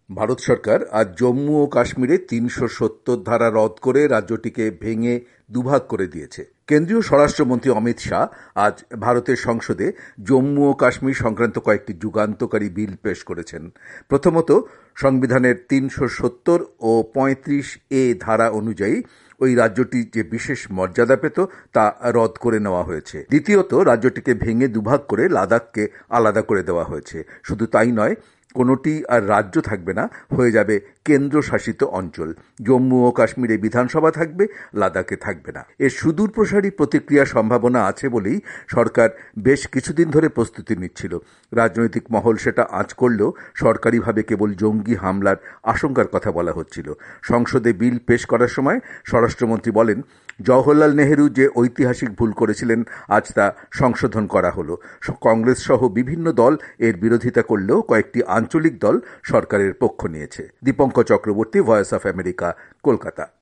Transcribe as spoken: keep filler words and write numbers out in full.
ভারত সরকার আজ জম্মু ও কাশ্মীরে তিনশো সত্তর ধারা রদ করে রাজ্যটিকে ভেঙে দুভাগ করে দিয়েছে। কেন্দ্রীয় স্বরাষ্ট্রমন্ত্রী অমিত শাহ আজ ভারতের সংসদে জম্মু ও কাশ্মীর সংক্রান্ত কয়েকটি যুগান্তকারী বিল পেশ করেছেন। প্রথমত, সংবিধানের তিনশো সত্তর ও পঁয়ত্রিশ এ ধারা অনুযায়ী ওই রাজ্যটি যে বিশেষ মর্যাদা পেত তা রদ করে নেওয়া হয়েছে। দ্বিতীয়ত, রাজ্যটিকে ভেঙে দুভাগ করে লাদাখকে আলাদা করে দেওয়া হয়েছে। শুধু তাই নয়, কোনোটি আর রাজ্য থাকবে না, হয়ে যাবে কেন্দ্রশাসিত অঞ্চল। জম্মু ও কাশ্মীরে বিধানসভা থাকবে, লাদাখে থাকবে না। এর সুদূর প্রসারী প্রতিক্রিয়ার সম্ভাবনা আছে বলেই সরকার বেশ কিছুদিন ধরে প্রস্তুতি নিচ্ছিল। রাজনৈতিক মহল সেটা আঁচ করলেও সরকারিভাবে কেবল জঙ্গি হামলার আশঙ্কার কথা বলা হচ্ছিল। সংসদে বিল পেশ করার সময় স্বরাষ্ট্রমন্ত্রী বলেন, জওহরলাল নেহেরু যে ঐতিহাসিক ভুল করেছিলেন আজ তা সংশোধন করা হলো। কংগ্রেস সহ বিভিন্ন দল এর বিরোধিতা করলেও কয়েকটি আঞ্চলিক দল সরকারের পক্ষ নিয়েছে। Dipankar Chakraborty, voice of America, Kolkata.